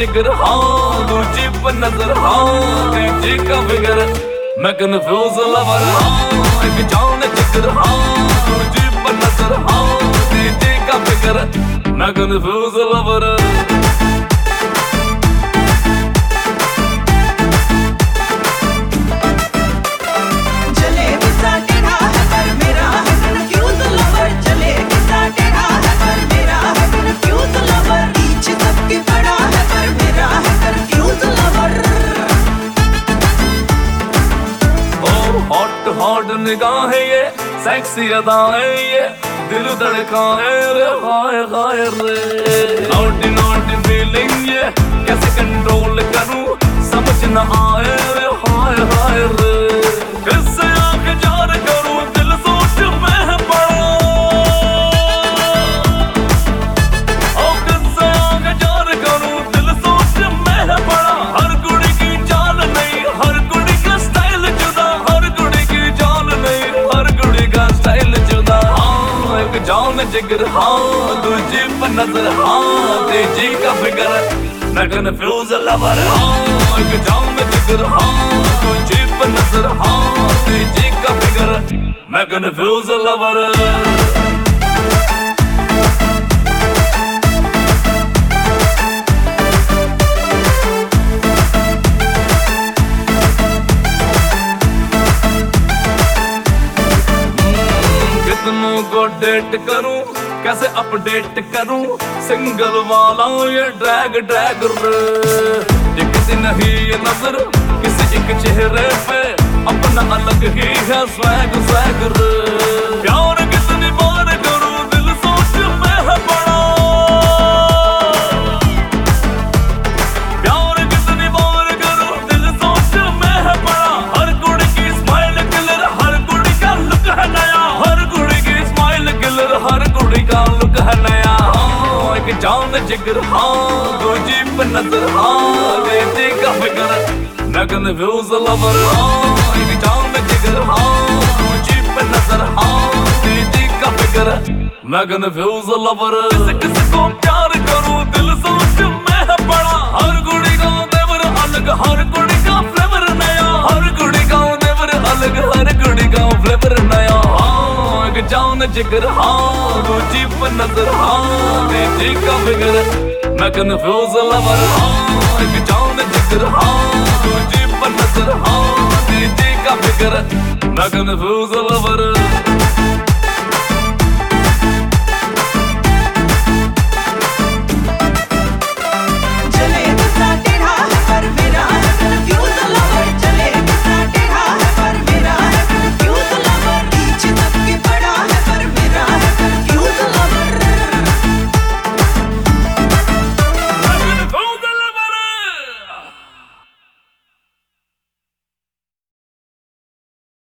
जिगर हाँ दूजी पर नजर हाँ तीजी का फिगर मैं कन्फ्यूज लवर हाँ एक जान जिगर हाँ दूजी पर नजर हाँ तीजी का फिगर मैं कन्फ्यूज लवर। हॉट हॉट निगाहें ये सेक्सी अदाएं ये दिल धड़काए रे हाय हाय रे नॉटी नॉटी फीलिंग ये कैसे कंट्रोल करूं समझ न आए रे हाय हाय रे किससे आके जार करूं दिल सोच में पड़ा ओ किससे आके जार करूं दिल सोच में पड़ा हर कुड़ी की चाल नहीं हर कुड़ी का स्टाइल जुदा हर कुड़ी की चाल नहीं हर कुड़ी का स्टाइल जुदा हाँ एक जान जिगर हाँ दूजी पर नजर हाँ तीजी का फिगर मैं कन्फ्यूज लवर हाँ एक जान जिगर हाँ दूजी पर नजर हाँ तीजी का फिगर मैं कन्फ्यूज लवर। कितनों को डेट करूं कैसे अपडेट करूं सिंगल वाला ये ड्रैग ड्रैग ये किसी नहीं ये नजर किसी एक चेहरे पे अपना अलग ही है स्वैग स्वैग प्यार कितनी बार करूं दिल सोच में है बड़ा प्यार कितनी बार करूं दिल सोच में है बड़ा हर कुड़ी की स्माइल किलर हर कुड़ी का लुक है नया हर कुड़ी की स्माइल किलर हर कुड़ी का लुक है नया हाँ एक जान जिगर हाँ दूजी पर नजर हाँ तीजी का फिगर मैं कन्फ्यूज लवर हाँ एक जान जिगर हाँ दूजी पर नजर हाँ तीजी का फिगर मैं कन्फ्यूज लवर। किसी किसी को प्यार करूं दिल सोच में है बड़ा हर कुड़ी का देवर अलग हर कुड़ी का फ्लेवर नया हर कुड़ी का देवर अलग हर कुड़ी का फ्लेवर नया हाँ एक जान जिगर हाँ दूजी पर नजर हाँ तीजी का फिगर मैं कन्फ्यूज लवर हाँ एक जान जिगर हाँ दूजी पर नजर हाँ तीजी का फिगर मैं कन्फ्यूज लवर।